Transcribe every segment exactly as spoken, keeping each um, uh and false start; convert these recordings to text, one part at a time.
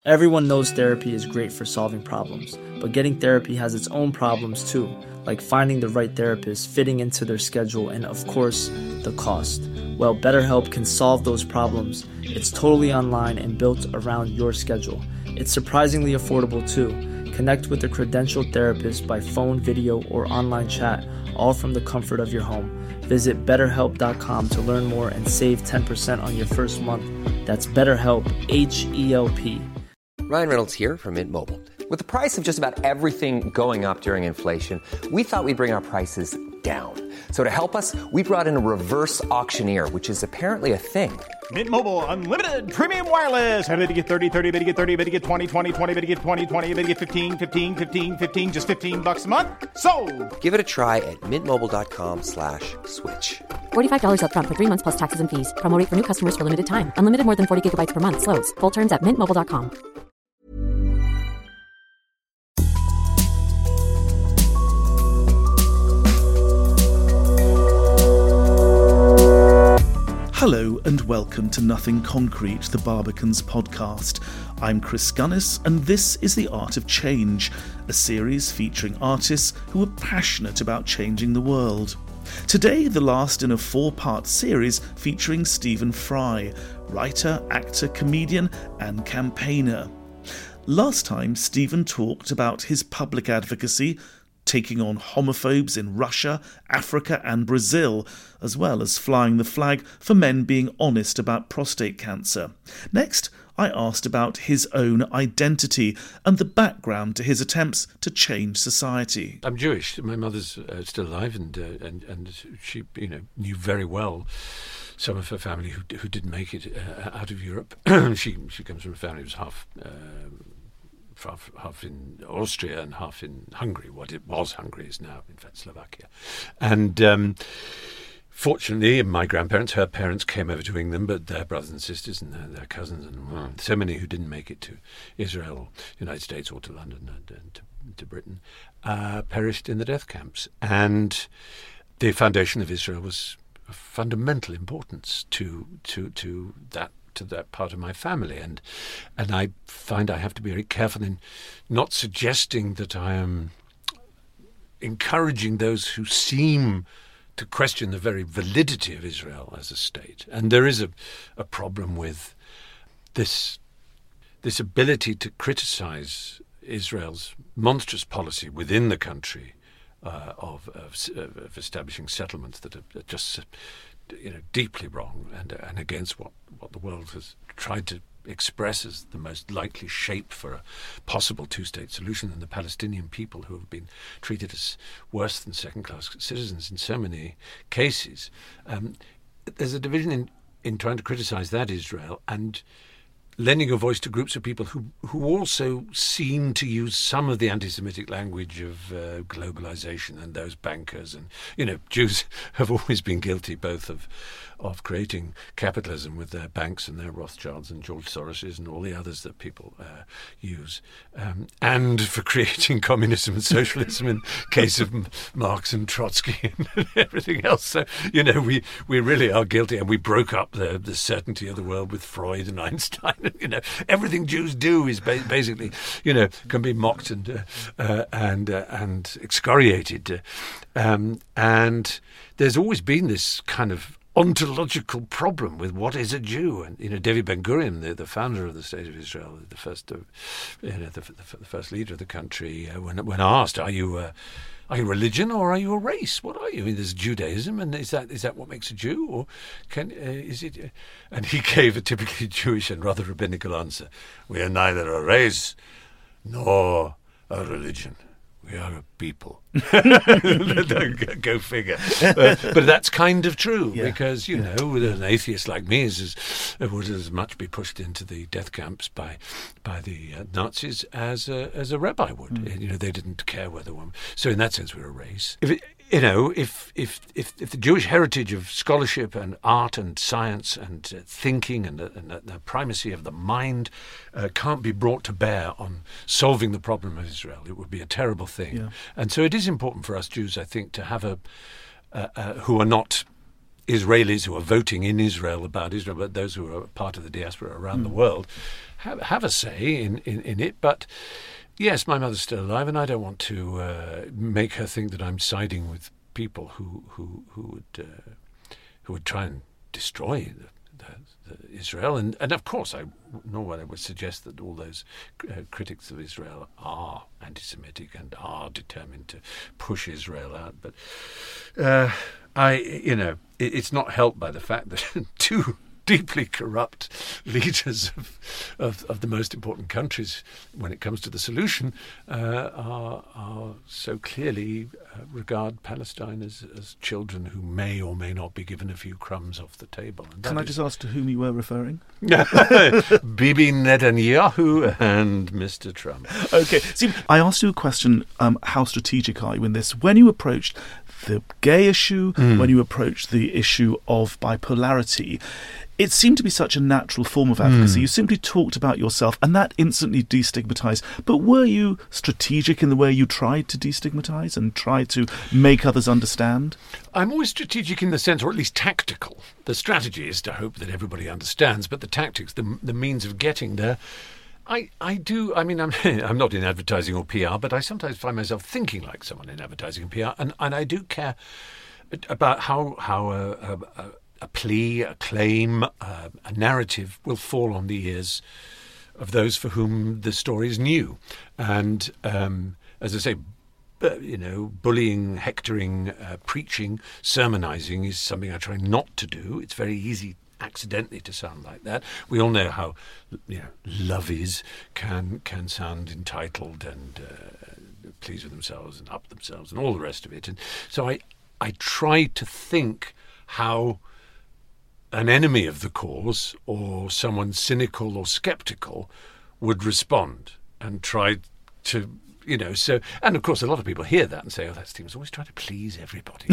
Everyone knows therapy is great for solving problems, but getting therapy has its own problems too, like finding the right therapist, fitting into their schedule, and of course, the cost. Well, BetterHelp can solve those problems. It's totally online and built around your schedule. It's surprisingly affordable too. Connect with a credentialed therapist by phone, video, or online chat, all from the comfort of your home. Visit better help dot com to learn more and save ten percent on your first month. That's BetterHelp, H E L P. Ryan Reynolds here from Mint Mobile. With the price of just about everything going up during inflation, we thought we'd bring our prices down. So to help us, we brought in a reverse auctioneer, which is apparently a thing. Mint Mobile Unlimited Premium Wireless. How to get thirty, thirty, how to get thirty, how to get twenty, twenty, twenty, how to get twenty, twenty, how to get fifteen, fifteen, fifteen, fifteen, just fifteen bucks a month? Sold! Give it a try at mintmobile.com slash switch. forty-five dollars up front for three months plus taxes and fees. Promo rate for new customers for limited time. Unlimited more than forty gigabytes per month. Slows full terms at mint mobile dot com. Hello and welcome to Nothing Concrete, the Barbicans podcast. I'm Chris Gunnis and this is The Art of Change, a series featuring artists who are passionate about changing the world. Today, the last in a four-part series featuring Stephen Fry, writer, actor, comedian and campaigner. Last time, Stephen talked about his public advocacy, taking on homophobes in Russia, Africa and Brazil, as well as flying the flag for men being honest about prostate cancer. Next, I asked about his own identity and the background to his attempts to change society. I'm Jewish. My mother's uh, still alive, and uh, and and she, you know, knew very well some of her family who who didn't make it uh, out of Europe. she she comes from a family who was half. Uh, Half, half in Austria and half in Hungary. What it was Hungary is now, in fact, Slovakia. And um, fortunately, my grandparents, her parents, came over to England, but their brothers and sisters and their, their cousins and well, so many who didn't make it to Israel, United States, or to London and, and to, to Britain, uh, perished in the death camps. And the foundation of Israel was of fundamental importance to to to that. to that part of my family, and and I find I have to be very careful in not suggesting that I am encouraging those who seem to question the very validity of Israel as a state. And there is a, a problem with this this ability to criticize Israel's monstrous policy within the country uh, of, of of establishing settlements that are just you know, deeply wrong and and against what, what the world has tried to express as the most likely shape for a possible two-state solution, and the Palestinian people who have been treated as worse than second-class citizens in so many cases. Um, there's a division in, in trying to criticize that Israel and lending a voice to groups of people who who also seem to use some of the anti-Semitic language of uh, globalization and those bankers. And, you know, Jews have always been guilty both of of creating capitalism with their banks and their Rothschilds and George Soroses and all the others that people uh, use, um, and for creating communism and socialism in case of Marx and Trotsky and everything else. So, you know, we, we really are guilty, and we broke up the, the certainty of the world with Freud and Einstein. You know, everything Jews do is ba- basically, you know, can be mocked and uh, uh, and uh, and excoriated. Um, and there's always been this kind of ontological problem with what is a Jew. And, you know, David Ben-Gurion, the, the founder of the State of Israel, the first, uh, you know, the, the, the first leader of the country, uh, when when asked, "Are you uh, are you a religion or are you a race? What are you?" I mean, there's Judaism, and is that is that what makes a Jew, or can uh, is it? Uh, and he gave a typically Jewish and rather rabbinical answer: "We are neither a race nor a religion. We are a people." Go figure. Uh, but that's kind of true, yeah. because, you yeah. know, an atheist like me is, is, would as much be pushed into the death camps by by the uh, Nazis as a, as a rabbi would. Mm. You know, they didn't care whether one. So in that sense, we're a race. If it, you know, if, if if if the Jewish heritage of scholarship and art and science and uh, thinking and, the, and the, the primacy of the mind uh, can't be brought to bear on solving the problem of Israel, it would be a terrible thing. Yeah. And so it is important for us Jews, I think, to have a uh, uh, who are not Israelis who are voting in Israel about Israel, but those who are part of the diaspora around mm. the world, have, have a say in, in, in it. But yes, my mother's still alive, and I don't want to uh, make her think that I'm siding with people who who who would uh, who would try and destroy the, the, the Israel. And and of course, I nor would I would suggest that all those uh, critics of Israel are anti-Semitic and are determined to push Israel out. But uh, I, you know, it, it's not helped by the fact that two deeply corrupt leaders of, of, of the most important countries, when it comes to the solution, uh, are, are so clearly uh, regard Palestine as, as children who may or may not be given a few crumbs off the table. And Can I just ask to whom you were referring? Bibi Netanyahu and Mister Trump. Okay. See, I asked you a question, um, how strategic are you in this? When you approached the gay issue, mm. when you approached the issue of bipolarity, it seemed to be such a natural form of advocacy. Mm. You simply talked about yourself, and that instantly destigmatised. But were you strategic in the way you tried to destigmatise and tried to make others understand? I'm always strategic in the sense, or at least tactical. The strategy is to hope that everybody understands, but the tactics, the, the means of getting there, I, I do, I mean, I'm I'm not in advertising or P R, but I sometimes find myself thinking like someone in advertising and P R, and, and I do care about how, how a, a, a a plea, a claim, uh, a narrative will fall on the ears of those for whom the story is new. And um, as I say, uh, you know, bullying, hectoring, uh, preaching, sermonizing is something I try not to do. It's very easy accidentally to sound like that. We all know how, you know, lovies can can sound entitled and uh, pleased with themselves and up themselves and all the rest of it. And so I I try to think how an enemy of the cause or someone cynical or sceptical would respond and try to, you know, so, and of course a lot of people hear that and say, oh, that Stephen's always trying to please everybody.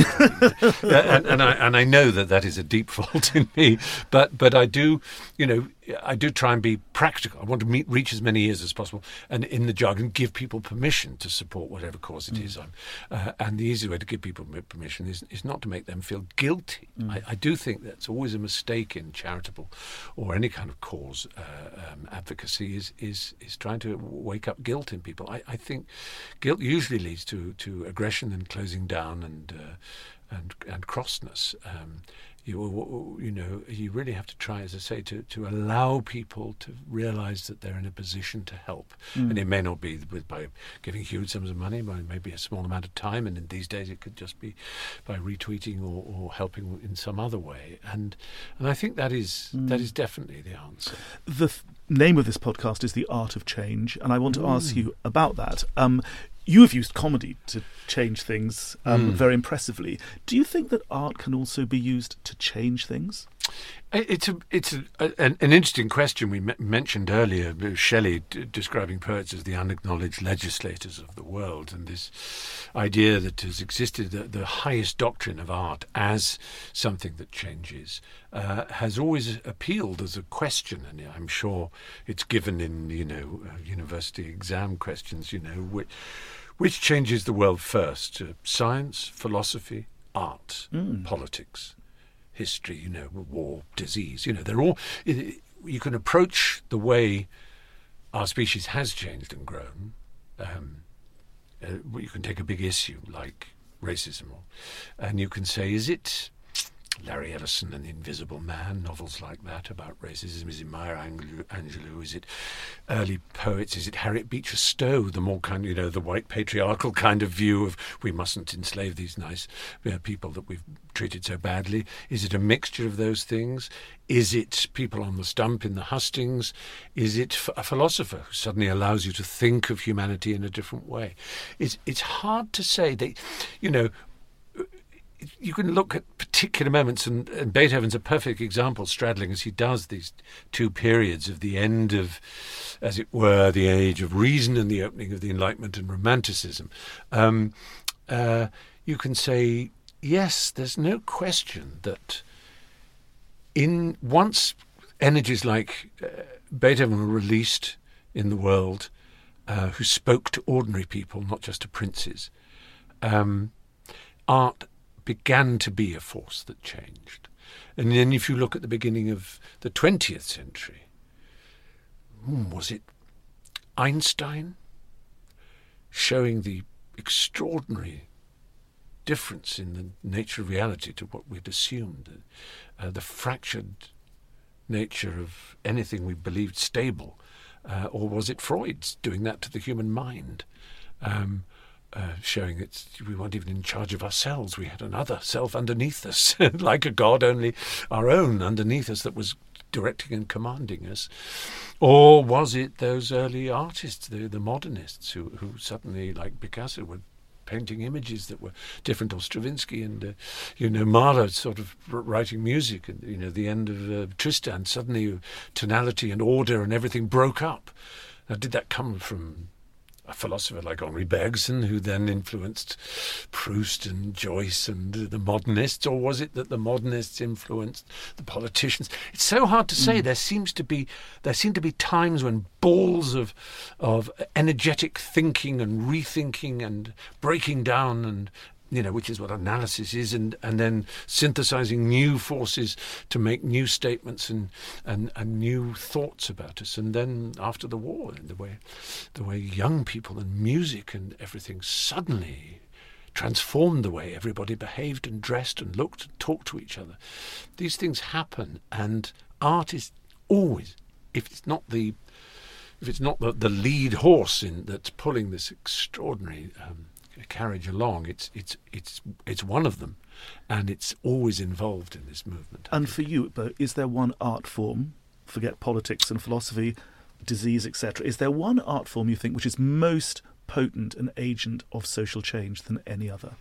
and, and, I, and I know that that is a deep fault in me, but, but I do, you know, I do try and be practical. I want to meet, reach as many ears as possible, and in the jargon, give people permission to support whatever cause it mm. is. I'm, uh, and the easy way to give people permission is, is not to make them feel guilty. Mm. I, I do think that's always a mistake in charitable or any kind of cause uh, um, advocacy is, is is trying to wake up guilt in people. I, I think guilt usually leads to, to aggression and closing down and uh, and and crossness. Um, You, you know, you really have to try, as I say, to, to allow people to realise that they're in a position to help. Mm. And it may not be with, by giving huge sums of money, but maybe a small amount of time. And in these days, it could just be by retweeting or, or helping in some other way. And and I think that is mm. that is definitely the answer. The th- name of this podcast is The Art of Change, and I want to mm. ask you about that. Um, You have used comedy to change things um, mm. very impressively. Do you think that art can also be used to change things? It's a, it's a, an, an interesting question. We m- mentioned earlier Shelley d- describing poets as the unacknowledged legislators of the world, and this idea that has existed, the, the highest doctrine of art as something that changes, uh, has always appealed as a question, and I'm sure it's given in, you know, uh, university exam questions, you know, which, which changes the world first? Uh, science, philosophy, art, mm. politics, history, you know, war, disease, you know, they're all, you can approach the way our species has changed and grown. Um, uh, you can take a big issue like racism, or, and you can say, is it Larry Ellison and the Invisible Man, novels like that about racism? Is it Maya Angelou? Is it early poets? Is it Harriet Beecher Stowe, the more kind, you know, the white patriarchal kind of view of we mustn't enslave these nice uh, people that we've treated so badly? Is it a mixture of those things? Is it people on the stump in the hustings? Is it f- a philosopher who suddenly allows you to think of humanity in a different way? It's, it's hard to say. They, you know, you can look at particular moments, and, and Beethoven's a perfect example, straddling as he does these two periods of the end of, as it were, the age of reason and the opening of the Enlightenment and Romanticism. Um, uh, you can say, yes, there's no question that in once energies like uh, Beethoven were released in the world, uh, who spoke to ordinary people, not just to princes, um, art began to be a force that changed. And then if you look at the beginning of the twentieth century, was it Einstein showing the extraordinary difference in the nature of reality to what we'd assumed, uh, the fractured nature of anything we believed stable, uh, or was it Freud's doing that to the human mind, um, uh, showing that we weren't even in charge of ourselves, we had another self underneath us, like a god, only our own underneath us that was directing and commanding us? Or was it those early artists, the, the modernists, who, who suddenly, like Picasso, were painting images that were different, or Stravinsky and, uh, you know, Mahler sort of writing music, and, you know, the end of uh, Tristan, suddenly tonality and order and everything broke up. Now, did that come from a philosopher like Henri Bergson, who then influenced Proust and Joyce and the modernists, or was it that the modernists influenced the politicians? It's so hard to say. Mm. There seems to be there seem to be times when balls of of energetic thinking and rethinking and breaking down, and, you know, which is what analysis is, and, and then synthesizing new forces to make new statements and, and, and new thoughts about us. And then after the war, the way the way young people and music and everything suddenly transformed the way everybody behaved and dressed and looked and talked to each other. These things happen, and art is always, if it's not the if it's not the, the lead horse in that's pulling this extraordinary um, carriage along, it's it's it's it's one of them, and it's always involved in this movement. And for you, Bo, is there one art form, forget politics and philosophy, disease, et cetera, is there one art form you think which is most potent an agent of social change than any other?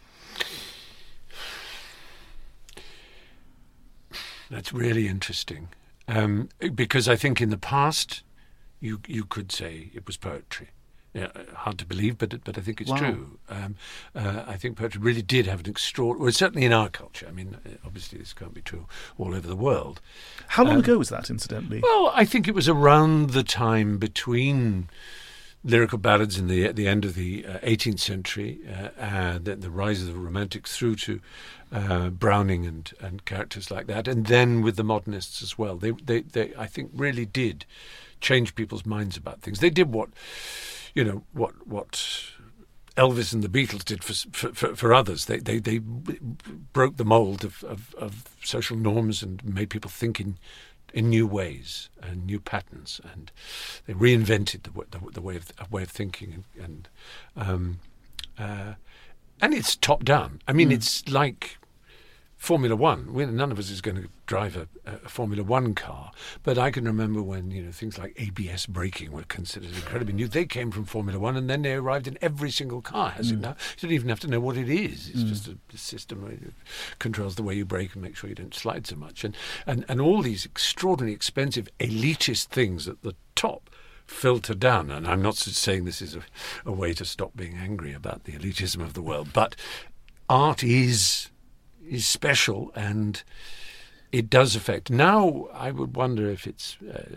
That's really interesting, um, because I think in the past you you could say it was poetry. Yeah, hard to believe, but but I think it's wow. true. Um, uh, I think poetry really did have an extraordinary... Well, certainly in our culture. I mean, obviously this can't be true all over the world. How long um, ago was that, incidentally? Well, I think it was around the time between lyrical ballads in the the end of the uh, eighteenth century, uh, and the, the rise of the Romantics through to uh, Browning and, and characters like that, and then with the modernists as well. They, they, they, I think, really did change people's minds about things. They did what... You know, what what Elvis and the Beatles did for for, for others. They, they they broke the mould of, of, of social norms and made people think in in new ways and new patterns, and they reinvented the the, the way of the way of thinking, and and, um, uh, and it's top down. I mean, mm. it's like Formula One. We're, none of us is going to drive a, a Formula One car, but I can remember when, you know, things like A B S braking were considered incredibly new. They came from Formula One, and then they arrived in every single car. Has mm. it now? You don't even have to know what it is. It's mm. just a, a system that controls the way you brake and make sure you don't slide so much. And and and all these extraordinarily expensive elitist things at the top filter down. And I'm not saying this is a, a way to stop being angry about the elitism of the world, but art is. is special, and it does affect. Now, I would wonder if it's uh,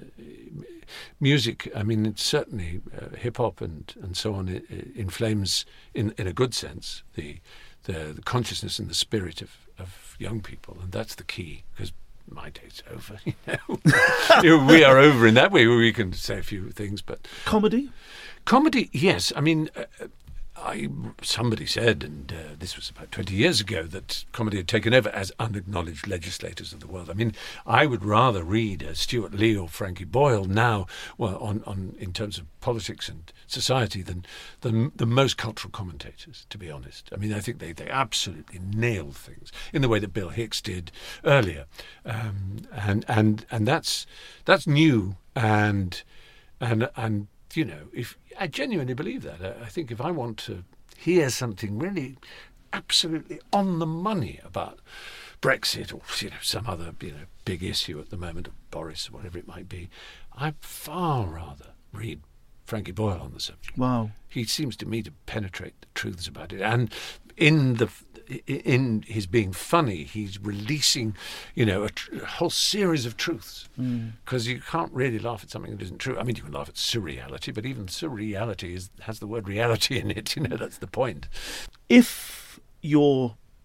music. I mean, it's certainly uh, hip-hop and, and so on. It, it inflames, in, in a good sense, the, the the consciousness and the spirit of, of young people, and that's the key, because my day's over. You know, we are over in that way, where we can say a few things. But comedy, comedy, yes. I mean. Uh, I, somebody said, and uh, this was about twenty years ago, that comedy had taken over as unacknowledged legislators of the world. I mean, I would rather read uh, Stuart Lee or Frankie Boyle now, well, on, on in terms of politics and society, than, than the most cultural commentators, to be honest. I mean, I think they, they absolutely nailed things in the way that Bill Hicks did earlier. Um, and and and that's that's new, and and and you know, if I genuinely believe that. I, I think if I want to hear something really absolutely on the money about Brexit or, you know, some other, you know, big issue at the moment, of Boris or whatever it might be, I'd far rather read Frankie Boyle on the subject. Wow. He seems to me to penetrate the truths about it. And in the in his being funny, he's releasing, you know, a, tr- a whole series of truths, because mm. you can't really laugh at something that isn't true. I mean, you can laugh at surreality, but even surreality is, has the word reality in it. You know, that's the point. If your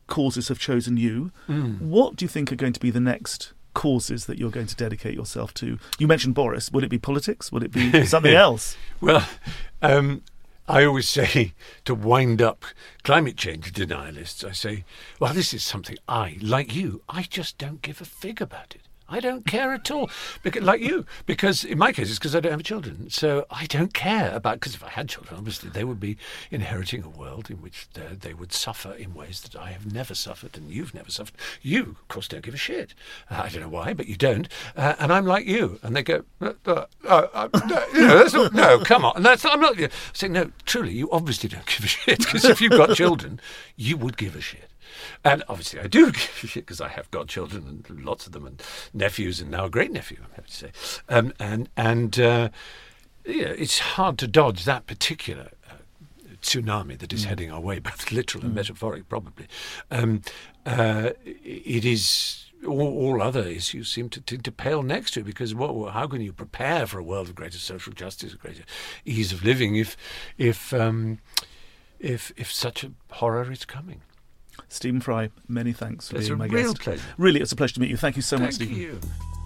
causes have chosen you. Mm. What do you think are going to be the next causes that you're going to dedicate yourself to? You mentioned Boris. Would it be politics? Would it be something else? Well, um, I always say, to wind up climate change denialists, I say, well, this is something I, like you, I just don't give a fig about it. I don't care at all, because, like you, because in my case it's because I don't have children. So I don't care about, because if I had children, obviously they would be inheriting a world in which they would suffer in ways that I have never suffered and you've never suffered. You, of course, don't give a shit. Uh, I don't know why, but you don't. Uh, and I'm like you. And they go, uh, uh, uh, uh, you know, that's not, no, come on. And that's, I'm not I say, no, truly, you obviously don't give a shit, because if you've got children, you would give a shit. And obviously I do give a shit because I have godchildren and lots of them and nephews and now a great nephew, I'm happy to say. Um, and and uh, yeah, it's hard to dodge that particular uh, tsunami that is mm. heading our way, both literal and mm. metaphoric probably. Um, uh, it is... All, all other issues seem to, to, to pale next to it, because what, how can you prepare for a world of greater social justice, greater ease of living if if um, if if such a horror is coming? Stephen Fry, many thanks for it's being my guest. It's a real guest. pleasure. Really, it's a pleasure to meet you. Thank you so Thank much, Stephen. You.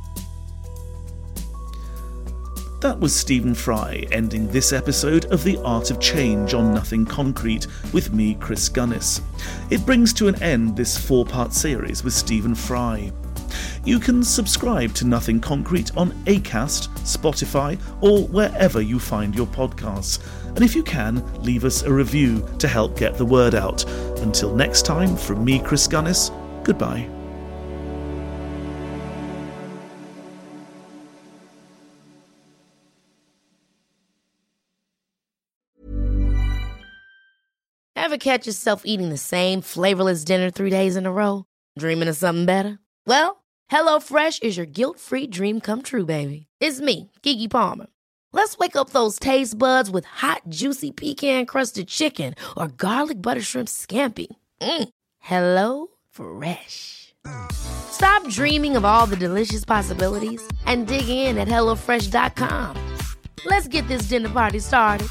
That was Stephen Fry ending this episode of The Art of Change on Nothing Concrete with me, Chris Gunnis. It brings to an end this four-part series with Stephen Fry. You can subscribe to Nothing Concrete on Acast, Spotify, or wherever you find your podcasts. And if you can, leave us a review to help get the word out. Until next time, from me, Chris Gunnis, goodbye. Ever catch yourself eating the same flavorless dinner three days in a row? Dreaming of something better? Well, HelloFresh is your guilt-free dream come true, baby. It's me, Keke Palmer. Let's wake up those taste buds with hot, juicy pecan-crusted chicken or garlic butter shrimp scampi. Mm. Hello Fresh. Stop dreaming of all the delicious possibilities and dig in at hello fresh dot com. Let's get this dinner party started.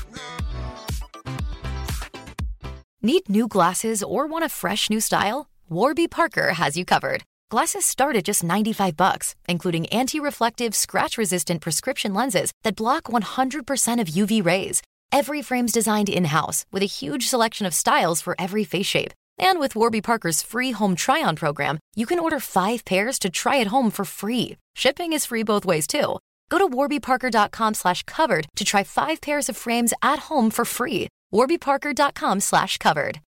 Need new glasses or want a fresh new style? Warby Parker has you covered. Glasses start at just ninety-five bucks, including anti-reflective, scratch-resistant prescription lenses that block one hundred percent of U V rays. Every frame's designed in-house with a huge selection of styles for every face shape. And with Warby Parker's free home try-on program, you can order five pairs to try at home for free. Shipping is free both ways, too. Go to warby parker dot com slash covered to try five pairs of frames at home for free. warby parker dot com slash covered.